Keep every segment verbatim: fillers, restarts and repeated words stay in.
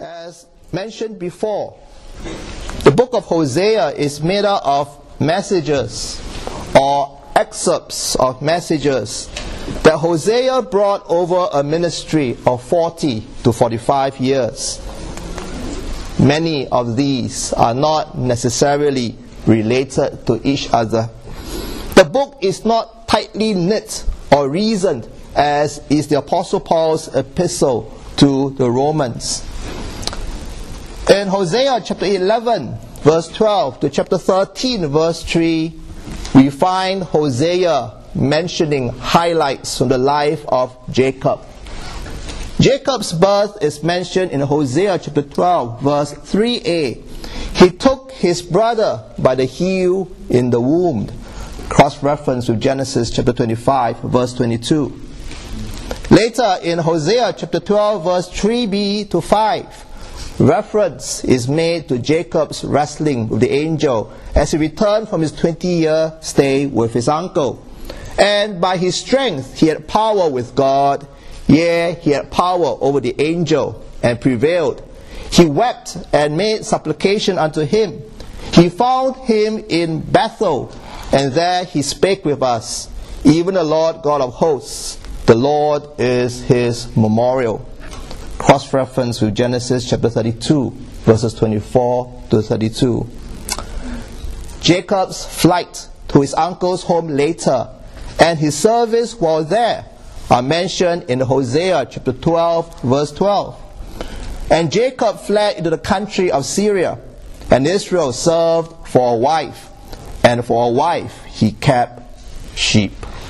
As mentioned before, the book of Hosea is made up of messages or excerpts of messages that Hosea brought over a ministry of forty to forty-five years. Many of these are not necessarily related to each other. The book is not tightly knit or reasoned as is the Apostle Paul's epistle to the Romans. In Hosea chapter eleven verse twelve to chapter thirteen verse three, we find Hosea mentioning highlights from the life of Jacob. Jacob's birth is mentioned in Hosea chapter twelve verse three a. He took his brother by the heel in the womb. Cross-reference with Genesis chapter twenty-five verse twenty-two. Later in Hosea chapter twelve verse three b to five, reference is made to Jacob's wrestling with the angel as he returned from his twenty-year stay with his uncle. And by his strength he had power with God, yea, he had power over the angel, and prevailed. He wept and made supplication unto him. He found him in Bethel, and there he spake with us, even the Lord God of hosts. The Lord is his memorial. Cross-reference with Genesis chapter thirty-two, verses twenty-four to thirty-two. Jacob's flight to his uncle's home later and his service while there are mentioned in Hosea chapter twelve, verse twelve. And Jacob fled into the country of Syria, and Israel served for a wife, and for a wife he kept sheep.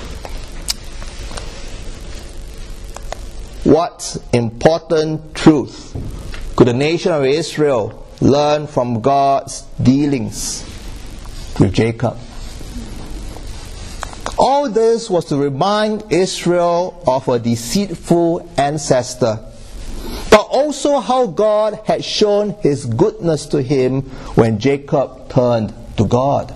What important truth could the nation of Israel learn from God's dealings with Jacob? All this was to remind Israel of a deceitful ancestor, but also how God had shown his goodness to him when Jacob turned to God.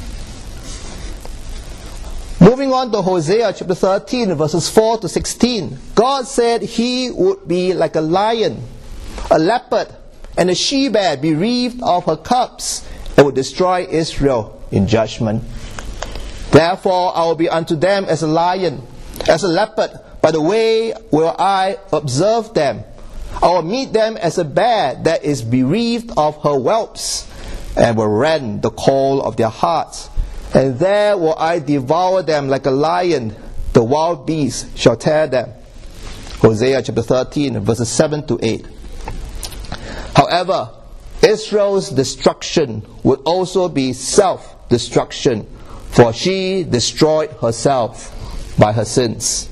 Moving on to Hosea chapter thirteen, verses four to sixteen. God said he would be like a lion, a leopard, and a she-bear bereaved of her cubs, and would destroy Israel in judgment. Therefore I will be unto them as a lion, as a leopard, by the way will I observe them. I will meet them as a bear that is bereaved of her whelps, and will rend the caul of their hearts. And there will I devour them like a lion, the wild beasts shall tear them. Hosea chapter thirteen, verses seven to eight. However, Israel's destruction would also be self-destruction, for she destroyed herself by her sins.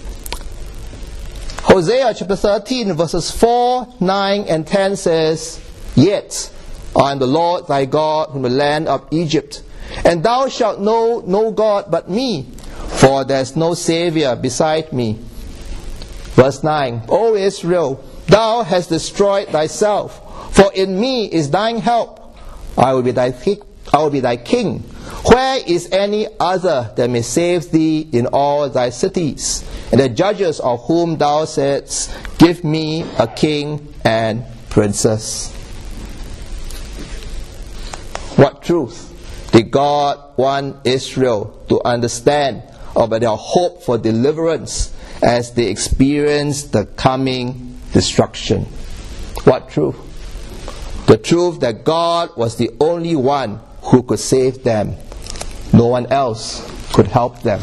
Hosea chapter thirteen, verses four, nine, and ten says, Yet I am the Lord thy God from the land of Egypt, and thou shalt know no God but me, for there is no Saviour beside me. Verse nine, O Israel, thou hast destroyed thyself, for in me is thine help. I will be thy, I will be thy king. Where is any other that may save thee in all thy cities? And the judges of whom thou saidst, Give me a king and princess. What truth did God want Israel to understand about their hope for deliverance as they experienced the coming destruction? What truth? The truth that God was the only one who could save them. No one else could help them.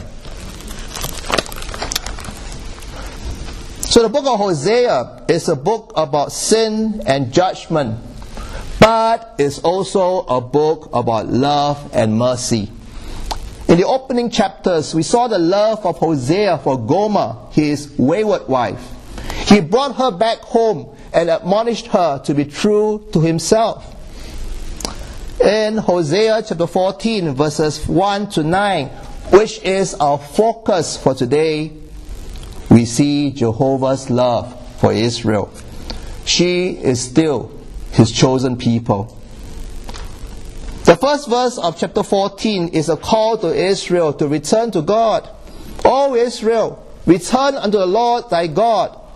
So the book of Hosea is a book about sin and judgment, but it's also a book about love and mercy. In the opening chapters, we saw the love of Hosea for Gomer, his wayward wife. He brought her back home and admonished her to be true to himself. In Hosea chapter fourteen, verses one to nine, which is our focus for today, we see Jehovah's love for Israel. She is still his chosen people. The first verse of chapter fourteen is a call to Israel to return to God. O Israel, return unto the Lord thy God,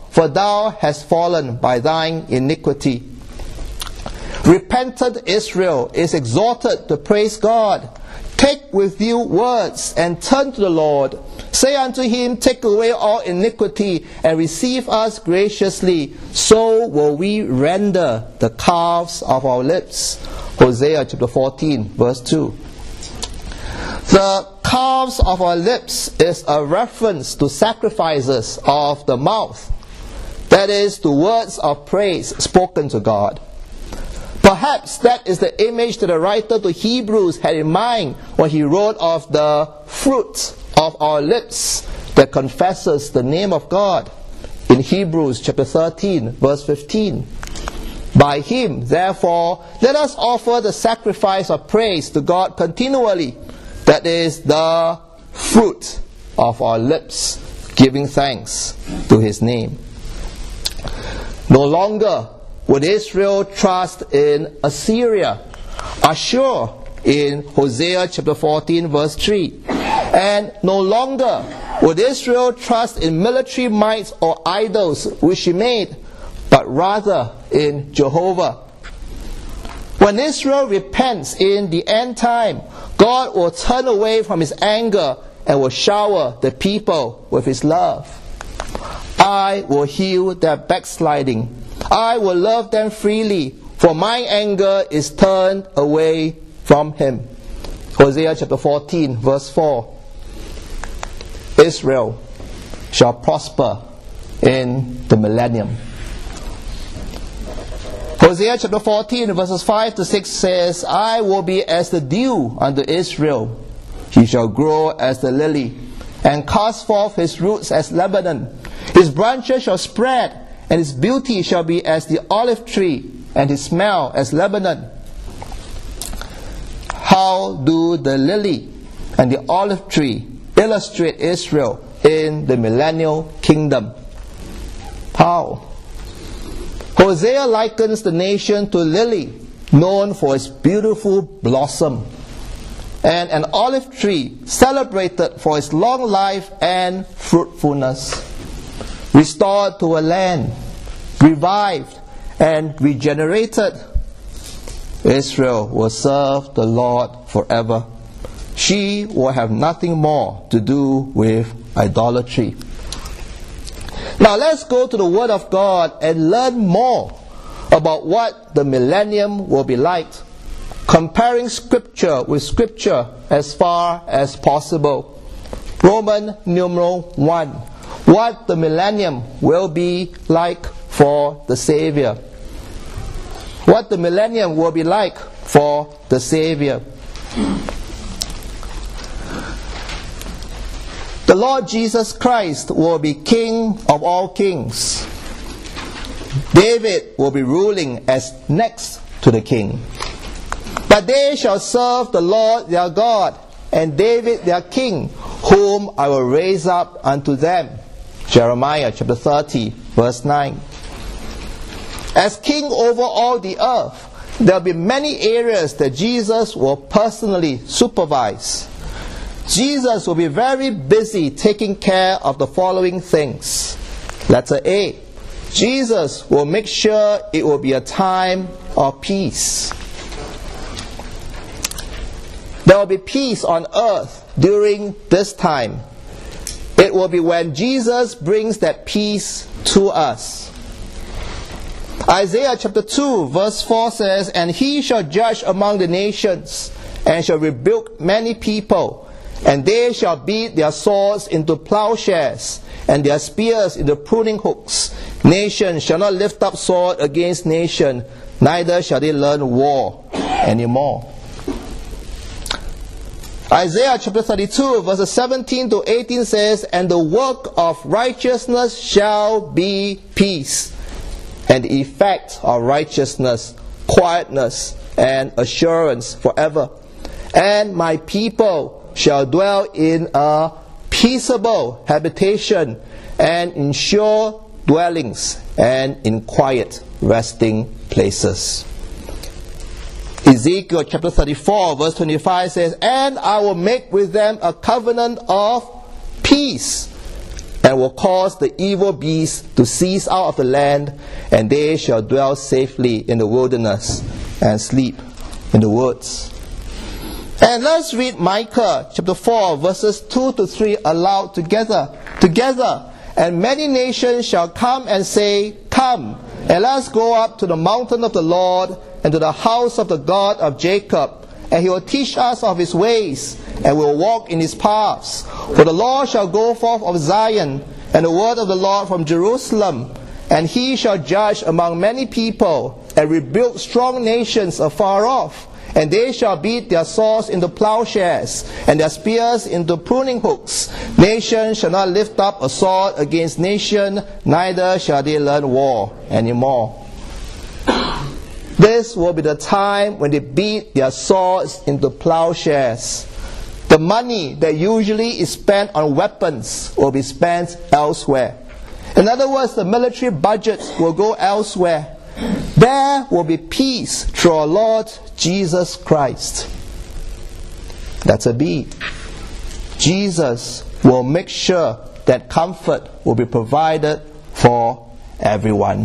for thou hast fallen by thine iniquity. Repentant Israel is exhorted to praise God. Take with you words and turn to the Lord. Say unto him, take away all iniquity and receive us graciously. So will we render the calves of our lips. Hosea chapter fourteen verse two. The calves of our lips is a reference to sacrifices of the mouth. That is, to words of praise spoken to God. Perhaps that is the image that the writer to Hebrews had in mind when he wrote of the fruit of our lips that confesses the name of God in Hebrews chapter thirteen verse fifteen. By him, therefore, let us offer the sacrifice of praise to God continually. That is the fruit of our lips, giving thanks to his name. No longer would Israel trust in Assyria, Ashur in Hosea chapter fourteen verse three. And no longer would Israel trust in military might or idols which she made, but rather in Jehovah. When Israel repents in the end time, God will turn away from his anger and will shower the people with his love. I will heal their backsliding. I will love them freely, for my anger is turned away from him. Hosea chapter fourteen verse four. Israel shall prosper in the millennium. Hosea chapter fourteen verses five to six says, I will be as the dew unto Israel. He shall grow as the lily, and cast forth his roots as Lebanon. His branches shall spread, and his beauty shall be as the olive tree, and his smell as Lebanon. How do the lily and the olive tree illustrate Israel in the millennial kingdom? How? Hosea likens the nation to a lily, known for its beautiful blossom, and an olive tree celebrated for its long life and fruitfulness. Restored to a land, revived and regenerated, Israel will serve the Lord forever. She will have nothing more to do with idolatry. Now let's go to the Word of God and learn more about what the millennium will be like, comparing Scripture with Scripture as far as possible. Roman numeral one. What the millennium will be like for the Savior. What the millennium will be like for the Savior. The Lord Jesus Christ will be King of all kings. David will be ruling as next to the king. But they shall serve the Lord their God, and David their king, whom I will raise up unto them. Jeremiah chapter thirty, verse nine. As king over all the earth, there will be many areas that Jesus will personally supervise. Jesus will be very busy taking care of the following things. Letter A. Jesus will make sure it will be a time of peace. There will be peace on earth during this time. It will be when Jesus brings that peace to us. Isaiah chapter two verse four says, And he shall judge among the nations, and shall rebuke many people, and they shall beat their swords into plowshares, and their spears into pruning hooks. Nation shall not lift up sword against nation, neither shall they learn war anymore. Isaiah chapter thirty-two verses seventeen to eighteen says, And the work of righteousness shall be peace, and the effect of righteousness, quietness, and assurance forever. And my people shall dwell in a peaceable habitation, and in sure dwellings, and in quiet resting places. Ezekiel chapter thirty-four verse twenty-five says, And I will make with them a covenant of peace, and will cause the evil beasts to cease out of the land, and they shall dwell safely in the wilderness and sleep in the woods. And let's read Micah chapter four, verses two to three aloud together. Together. And many nations shall come and say, Come, and let us go up to the mountain of the Lord, and to the house of the God of Jacob. And he will teach us of his ways, and we will walk in his paths. For the Lord shall go forth of Zion, and the word of the Lord from Jerusalem. And he shall judge among many people, and rebuild strong nations afar off. And they shall beat their swords into plowshares, and their spears into pruning hooks. Nation shall not lift up a sword against nation, neither shall they learn war anymore. This will be the time when they beat their swords into plowshares. The money that usually is spent on weapons will be spent elsewhere. In other words, the military budgets will go elsewhere. There will be peace through our Lord Jesus Christ. That's a B. Jesus will make sure that comfort will be provided for everyone.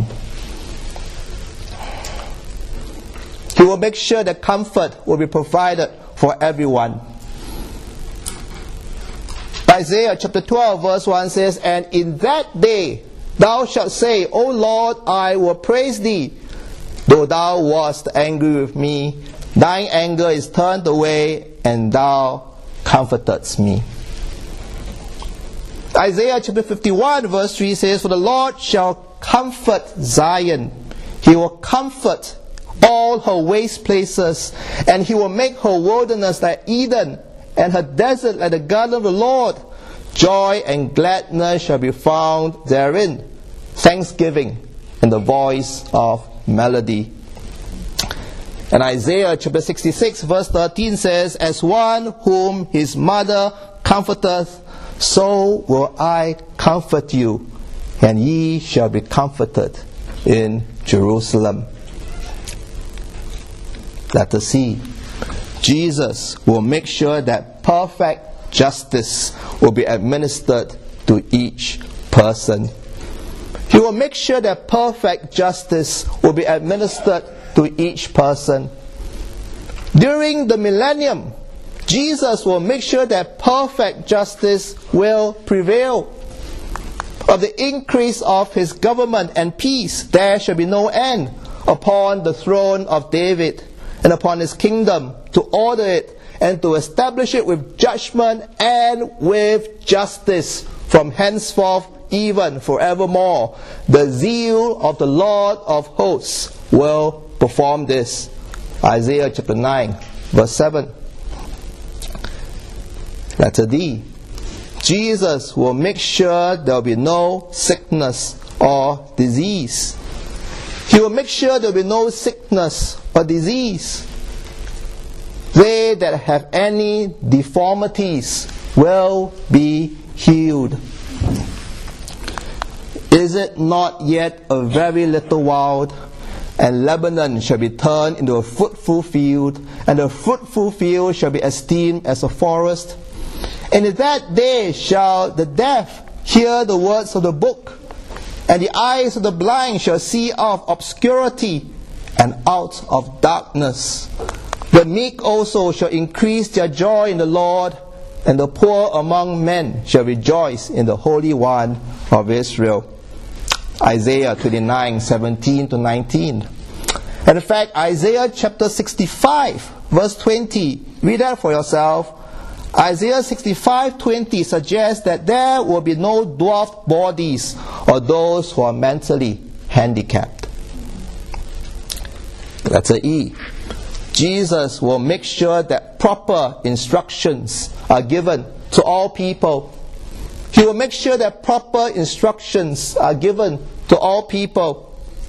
He will make sure that comfort will be provided for everyone. Isaiah chapter twelve verse one says, And in that day thou shalt say, O Lord, I will praise thee. Though thou wast angry with me, thine anger is turned away, and thou comfortedst me. Isaiah chapter fifty-one verse three says, For the Lord shall comfort Zion. He will comfort all her waste places, and he will make her wilderness like Eden, and her desert like the garden of the Lord. Joy and gladness shall be found therein, thanksgiving and the voice of melody. And Isaiah chapter sixty-six verse thirteen says, As one whom his mother comforteth, so will I comfort you, and ye shall be comforted in Jerusalem. Letter C. Jesus will make sure that perfect justice will be administered to each person. He will make sure that perfect justice will be administered to each person. During the millennium, Jesus will make sure that perfect justice will prevail. Of the increase of his government and peace, there shall be no end upon the throne of David and upon his kingdom, to order it and to establish it with judgment and with justice from henceforth even forevermore. The zeal of the Lord of hosts will perform this. Isaiah chapter nine verse seven. Letter D. Jesus will make sure there will be no sickness or disease. He will make sure there will be no sickness or disease. They that have any deformities will be healed. Is it not yet a very little while, and Lebanon shall be turned into a fruitful field, and the fruitful field shall be esteemed as a forest? And in that day shall the deaf hear the words of the book, and the eyes of the blind shall see out of obscurity and out of darkness. The meek also shall increase their joy in the Lord, and the poor among men shall rejoice in the Holy One of Israel. Isaiah twenty-nine, seventeen to nineteen. And in fact, Isaiah chapter sixty-five, verse twenty, read that for yourself. Isaiah sixty-five, twenty suggests that there will be no dwarfed bodies or those who are mentally handicapped. Letter E. Jesus will make sure that proper instructions are given to all people. He will make sure that proper instructions are given to all people.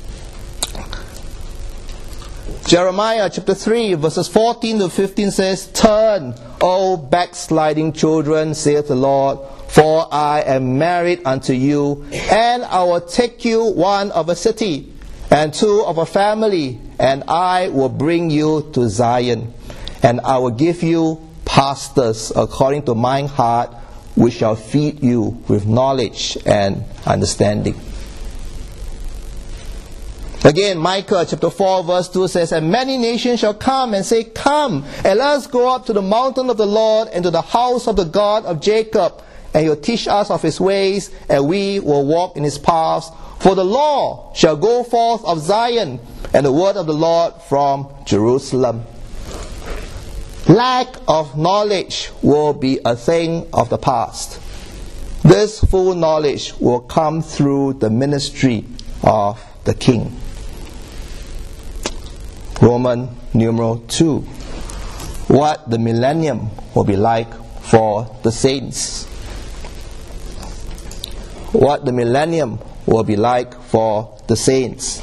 Jeremiah chapter three verses fourteen to fifteen says, Turn, O backsliding children, saith the Lord, for I am married unto you, and I will take you one of a city, and two of a family, and I will bring you to Zion, and I will give you pastors according to mine heart, we shall feed you with knowledge and understanding. Again, Micah chapter four verse two says, and many nations shall come and say, come, and let us go up to the mountain of the Lord and to the house of the God of Jacob, and he will teach us of his ways, and we will walk in his paths. For the law shall go forth of Zion, and the word of the Lord from Jerusalem. Lack of knowledge will be a thing of the past. This full knowledge will come through the ministry of the King. Roman numeral two. What the millennium will be like for the saints. What the millennium will be like for the saints.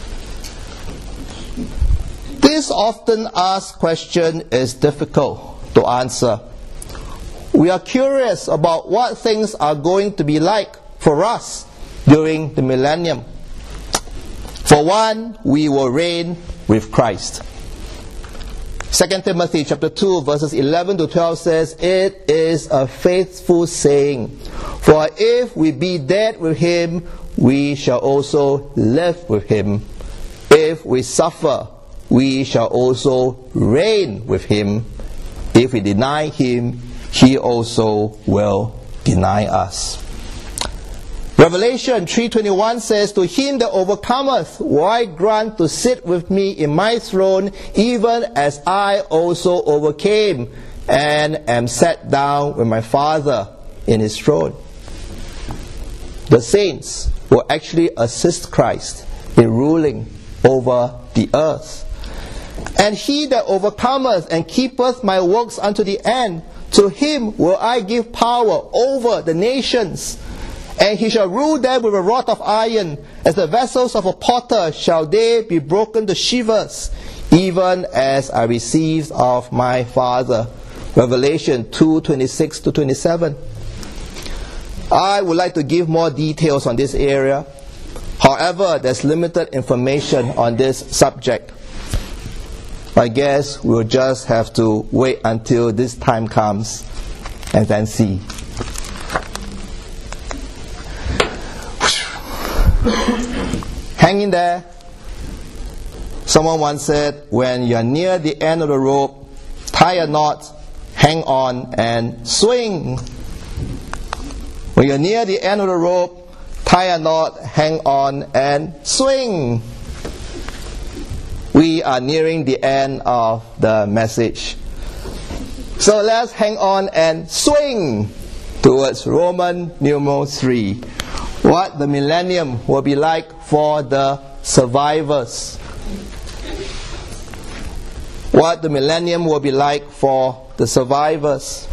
This often asked question is difficult to answer. We are curious about what things are going to be like for us during the millennium. For one, we will reign with Christ. Second Timothy chapter two verses eleven to twelve says, it is a faithful saying, for if we be dead with him, we shall also live with him. If we suffer, we shall also reign with him. If we deny him, he also will deny us. Revelation three twenty-one says, to him that overcometh will I grant to sit with me in my throne, even as I also overcame and am set down with my Father in his throne. The saints will actually assist Christ in ruling over the earth. And he that overcometh and keepeth my works unto the end, to him will I give power over the nations. And he shall rule them with a rod of iron, as the vessels of a potter shall they be broken to shivers, even as I received of my Father. Revelation two twenty-six to twenty-seven. I would like to give more details on this area. However, there's limited information on this subject. I guess we'll just have to wait until this time comes and then see. Hang in there. Someone once said, when you're near the end of the rope, tie a knot, hang on, and swing. When you're near the end of the rope, tie a knot, hang on, and swing. We are nearing the end of the message. So let's hang on and swing towards Roman numeral three. What the millennium will be like for the survivors. What the millennium will be like for the survivors.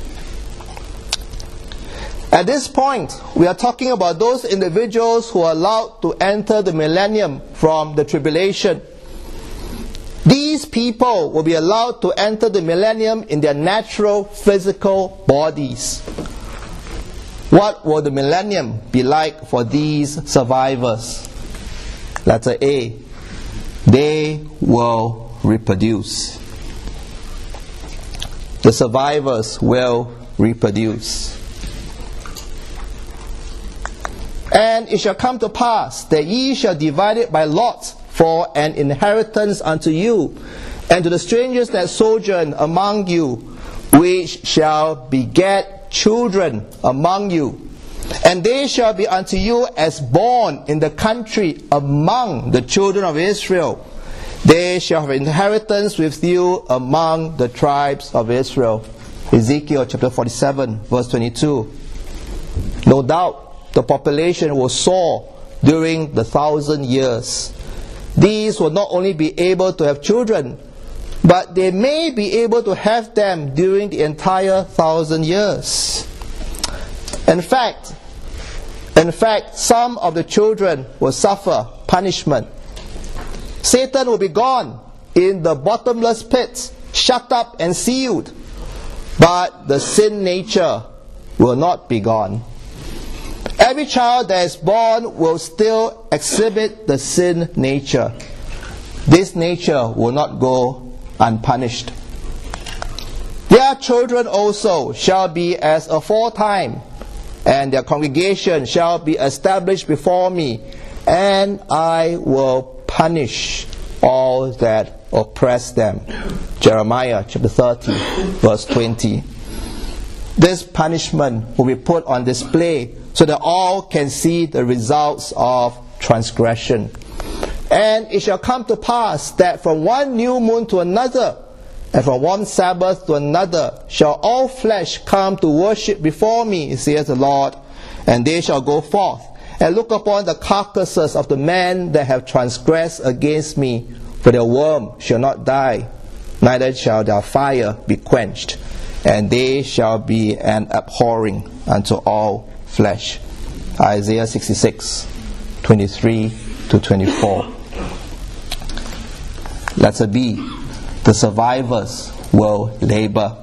At this point, we are talking about those individuals who are allowed to enter the millennium from the tribulation. These people will be allowed to enter the millennium in their natural physical bodies. What will the millennium be like for these survivors? Letter A. They will reproduce. The survivors will reproduce. And it shall come to pass that ye shall divide it by lots for an inheritance unto you, and to the strangers that sojourn among you, which shall beget children among you, and they shall be unto you as born in the country among the children of Israel. They shall have inheritance with you among the tribes of Israel. Ezekiel chapter forty-seven verse twenty-two. No doubt the population will soar during the thousand years. These will not only be able to have children, but they may be able to have them during the entire thousand years. In fact, in fact, some of the children will suffer punishment. Satan will be gone in the bottomless pit, shut up and sealed. But the sin nature will not be gone. Every child that is born will still exhibit the sin nature. This nature will not go unpunished. There are Their children also shall be as aforetime, and their congregation shall be established before me, and I will punish all that oppress them. Jeremiah chapter thirty, verse twenty. This punishment will be put on display so that all can see the results of transgression. And it shall come to pass that from one new moon to another, and from one Sabbath to another, shall all flesh come to worship before me, saith the Lord, and they shall go forth and look upon the carcasses of the men that have transgressed against me, for their worm shall not die, neither shall their fire be quenched, and they shall be an abhorring unto all flesh. Isaiah sixty-six, twenty-three to twenty-four. Letter B. The survivors will labor.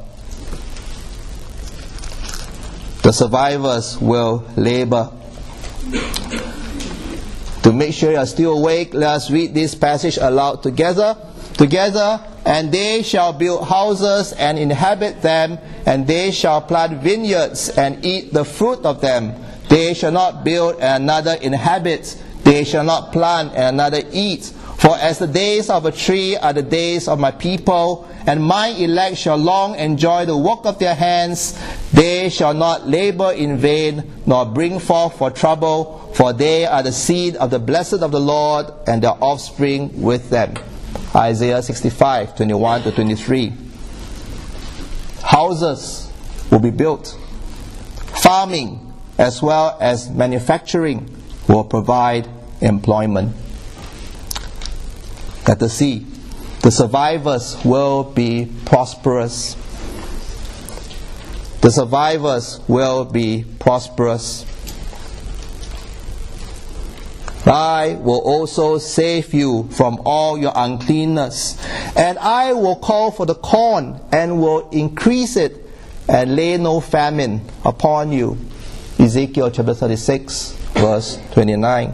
The survivors will labor. To make sure you are still awake, let us read this passage aloud together. Together, and they shall build houses and inhabit them, and they shall plant vineyards and eat the fruit of them. They shall not build and another inhabit. They shall not plant and another eat. For as the days of a tree are the days of my people, and my elect shall long enjoy the work of their hands, they shall not labor in vain, nor bring forth for trouble, for they are the seed of the blessed of the Lord, and their offspring with them. Isaiah sixty-five, twenty-one to twenty-three. Houses will be built. Farming as well as manufacturing will provide employment. Letter C. The survivors will be prosperous. The survivors will be prosperous. I will also save you from all your uncleanness, and I will call for the corn, and will increase it, and lay no famine upon you. Ezekiel chapter thirty-six, verse twenty-nine.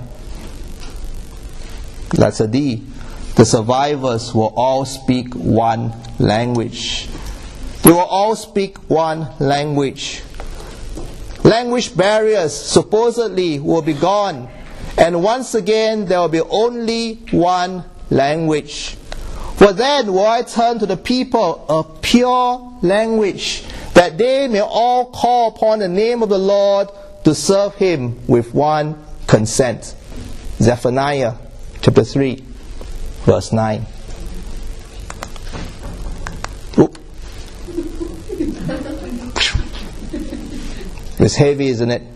Letter D. The survivors will all speak one language. They will all speak one language. Language barriers supposedly will be gone, and once again there will be only one language. For then will I turn to the people a pure language, that they may all call upon the name of the Lord to serve Him with one consent. Zephaniah chapter three, verse nine. Oop. It's heavy, isn't it?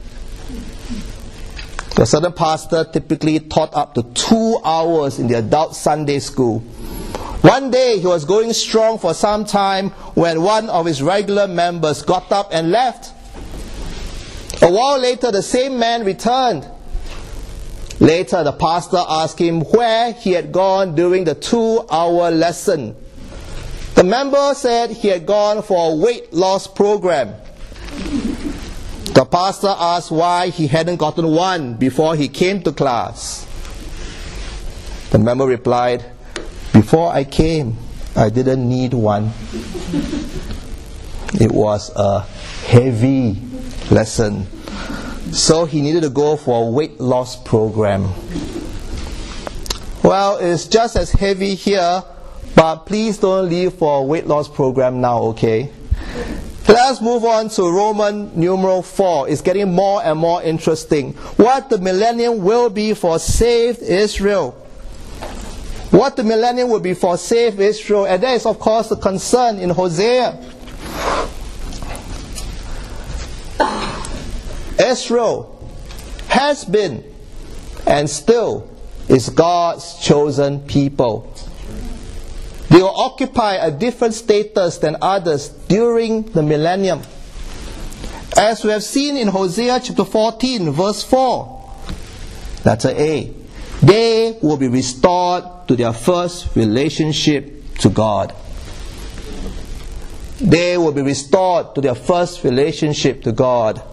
The certain pastor typically taught up to two hours in the adult Sunday school. One day he was going strong for some time when one of his regular members got up and left. A while later, the same man returned. Later, the pastor asked him where he had gone during the two-hour lesson. The member said he had gone for a weight loss program. The pastor asked why he hadn't gotten one before he came to class. The member replied, "Before I came, I didn't need one. It was a heavy lesson, so he needed to go for a weight loss program." Well, it's just as heavy here, but please don't leave for a weight loss program now, okay? Let's move on to Roman numeral four. It's getting more and more interesting. What the millennium will be for saved Israel. What the millennium will be for saved Israel. And that is, of course, the concern in Hosea. Israel has been and still is God's chosen people. They will occupy a different status than others during the millennium. As we have seen in Hosea chapter fourteen, verse four. Letter A. They will be restored to their first relationship to God. They will be restored to their first relationship to God.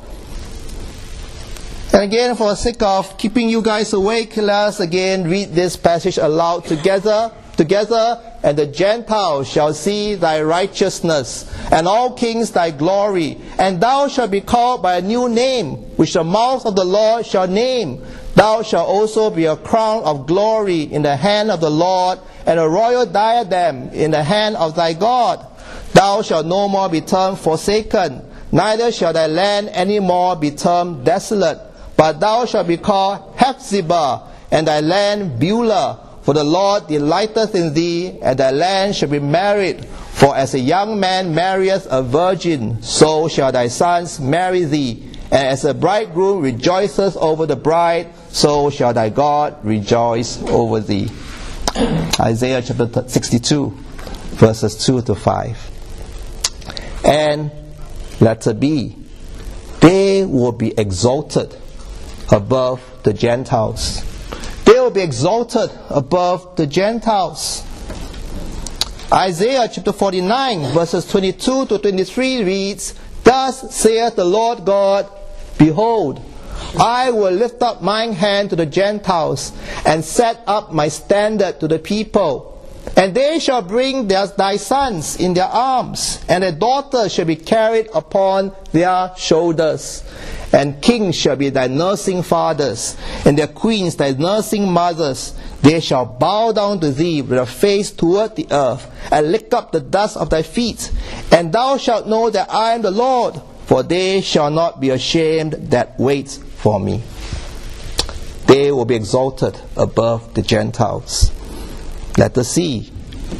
And again, for the sake of keeping you guys awake, let us again read this passage aloud together. together, and the Gentiles shall see thy righteousness, and all kings thy glory. And thou shalt be called by a new name, which the mouth of the Lord shall name. Thou shalt also be a crown of glory in the hand of the Lord, and a royal diadem in the hand of thy God. Thou shalt no more be termed forsaken, neither shall thy land any more be termed desolate, but thou shalt be called Hephzibah, and thy land Beulah. For the Lord delighteth in thee, and thy land shall be married. For as a young man marrieth a virgin, so shall thy sons marry thee. And as a bridegroom rejoiceth over the bride, so shall thy God rejoice over thee. Isaiah chapter sixty-two, verses two to five. And letter B, they will be exalted above the Gentiles. They will be exalted above the Gentiles. Isaiah chapter forty-nine, verses twenty-two to twenty-three reads, Thus saith the Lord God, Behold, I will lift up mine hand to the Gentiles, and set up my standard to the people. And they shall bring their, thy sons in their arms, and their daughters shall be carried upon their shoulders. And kings shall be thy nursing fathers, and their queens thy nursing mothers. They shall bow down to thee with their face toward the earth, and lick up the dust of thy feet. And thou shalt know that I am the Lord, for they shall not be ashamed that wait for me. They will be exalted above the Gentiles. Letter C.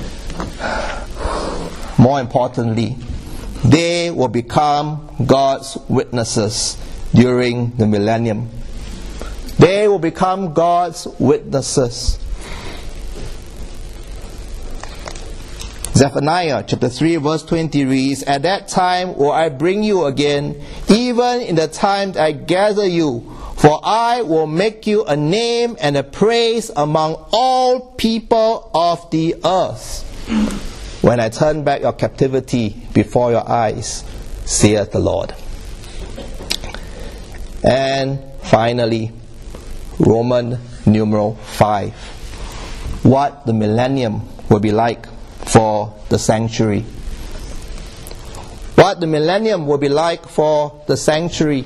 More importantly, they will become God's witnesses during the millennium. They will become God's witnesses. Zephaniah chapter three verse twenty reads, At that time will I bring you again, even in the time that I gather you. For I will make you a name and a praise among all people of the earth, when I turn back your captivity before your eyes, saith the Lord. And finally, Roman numeral five. What the millennium will be like for the sanctuary. What the millennium will be like for the sanctuary.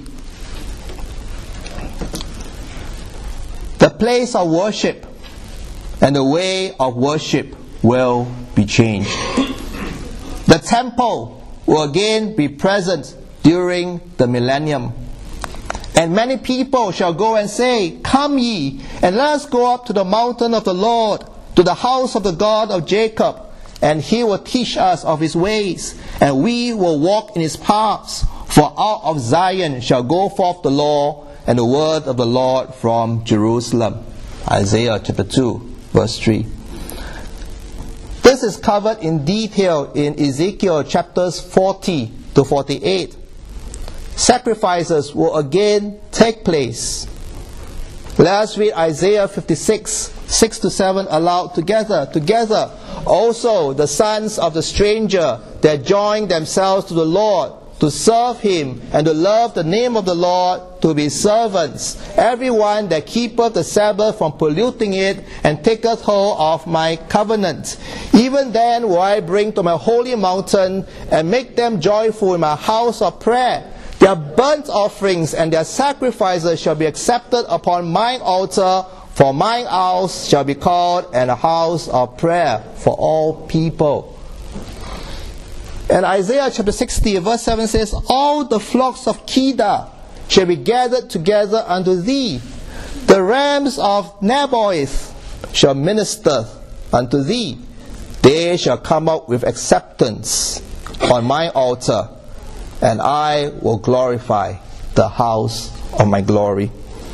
The place of worship and the way of worship will be changed. The temple will again be present during the millennium. And many people shall go and say, Come ye, and let us go up to the mountain of the Lord, to the house of the God of Jacob, and he will teach us of his ways, and we will walk in his paths. For out of Zion shall go forth the law, and the word of the Lord from Jerusalem. Isaiah chapter two, verse three. This is covered in detail in Ezekiel chapters forty to forty-eight. Sacrifices will again take place. Let us read Isaiah fifty-six, six to seven aloud together. Together, also the sons of the stranger that join themselves to the Lord, to serve him, and to love the name of the Lord, to be servants. Everyone that keepeth the Sabbath from polluting it, and taketh hold of my covenant. Even then will I bring to my holy mountain, and make them joyful in my house of prayer. Their burnt offerings and their sacrifices shall be accepted upon mine altar, for mine house shall be called an house of prayer for all people. And Isaiah chapter sixty verse seven says, All the flocks of Kedar shall be gathered together unto thee. The rams of Nebaioth shall minister unto thee. They shall come up with acceptance on my altar, and I will glorify the house of my glory.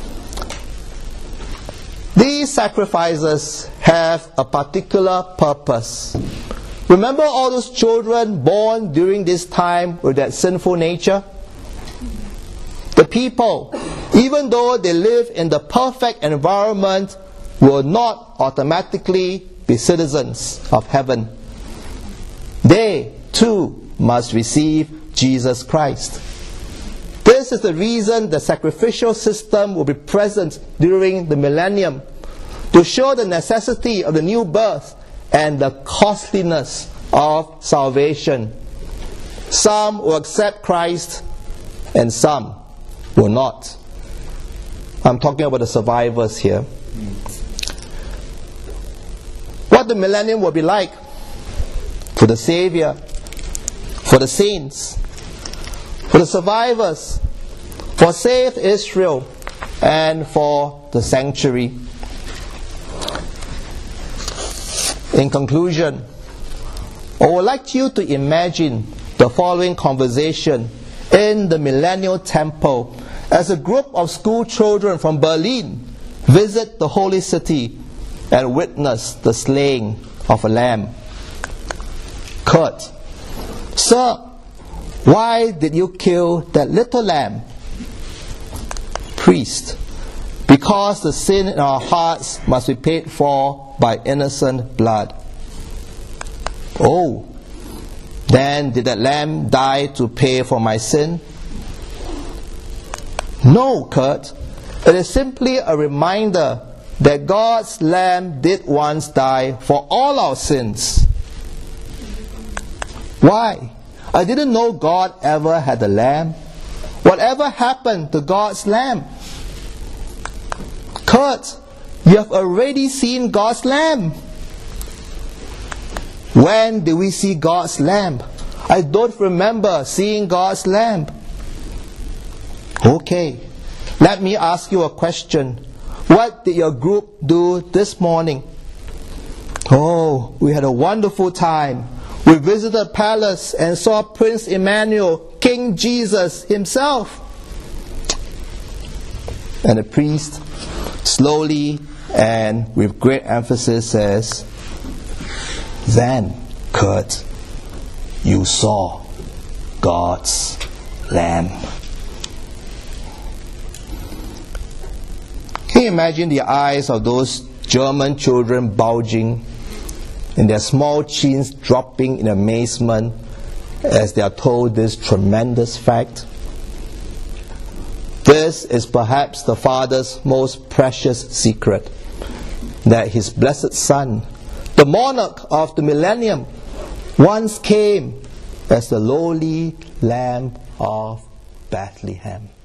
These sacrifices have a particular purpose. Remember all those children born during this time with that sinful nature? The people, even though they live in the perfect environment, will not automatically be citizens of heaven. They, too, must receive Jesus Christ. This is the reason the sacrificial system will be present during the millennium, to show the necessity of the new birth and the costliness of salvation. Some will accept Christ and some will not. I'm talking about the survivors here. What the millennium will be like for the Savior, for the saints, for the survivors, for saved Israel, and for the sanctuary. In conclusion, I would like you to imagine the following conversation in the Millennial Temple as a group of school children from Berlin visit the holy city and witness the slaying of a lamb. Kurt, sir, why did you kill that little lamb? Priest, because the sin in our hearts must be paid for by innocent blood. Oh, then did that lamb die to pay for my sin? No, Kurt. It is simply a reminder that God's lamb did once die for all our sins. Why? I didn't know God ever had a lamb. Whatever happened to God's lamb? Kurt, you have already seen God's lamb. When did we see God's lamb? I don't remember seeing God's lamb. Okay, let me ask you a question. What did your group do this morning? Oh, we had a wonderful time. We visited the palace and saw Prince Emmanuel, King Jesus himself. And the priest slowly and with great emphasis says, then, Kurt, you saw God's lamb. Can you imagine the eyes of those German children bulging and their small chins dropping in amazement as they are told this tremendous fact? This is perhaps the Father's most precious secret, that His blessed Son, the monarch of the millennium, once came as the lowly Lamb of Bethlehem.